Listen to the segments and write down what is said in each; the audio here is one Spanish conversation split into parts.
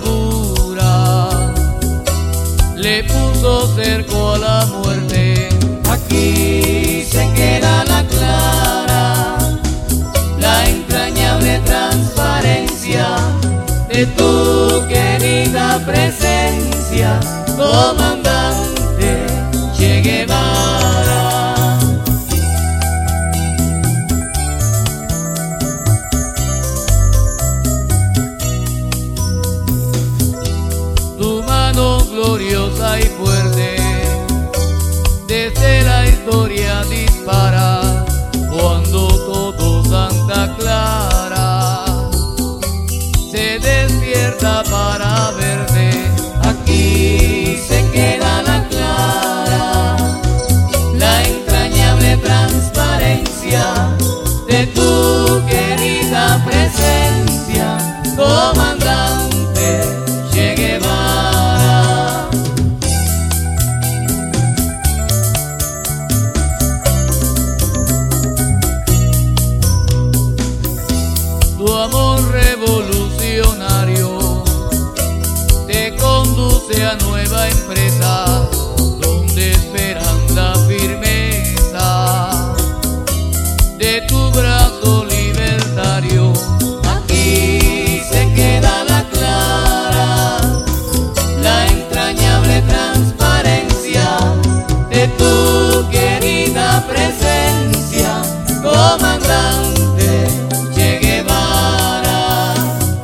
bravura le puso cerco a la muerte. Aquí se queda la clara, la entrañable transparencia de tu querida presencia, comandante Che Guevara. Tu mano gloriosa y fuerte desde la historia dispara, cuando todo Santa Clara se despierta para verte. Aquí se queda la clara, la entrañable transparencia de tu querida presencia, comandante Che Guevara. Tu amor revolucionario te conduce a nueva empresa, donde esperan la firmeza de tu brazo libertario. Aquí se queda la clara, la entrañable transparencia de tu querida presencia, comandante Che Guevara.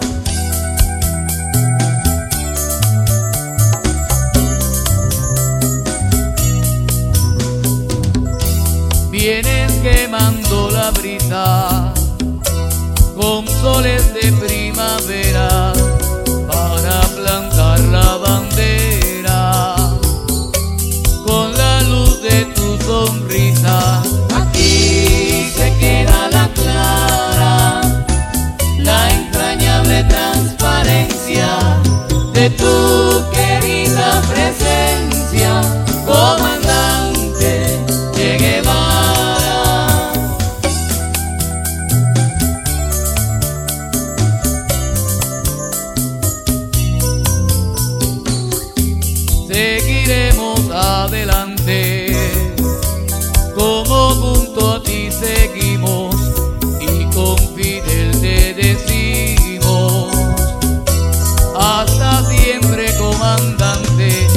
Vienes quemando la brisa con soles de primavera para plantar la bandera con la luz de tu sonrisa. Aquí se queda la clara, la entrañable transparencia de tu querida presencia, comandante Che Guevara. Seguiremos adelante, como junto a ti seguimos, y con Fidel te decimos: hasta siempre, comandante.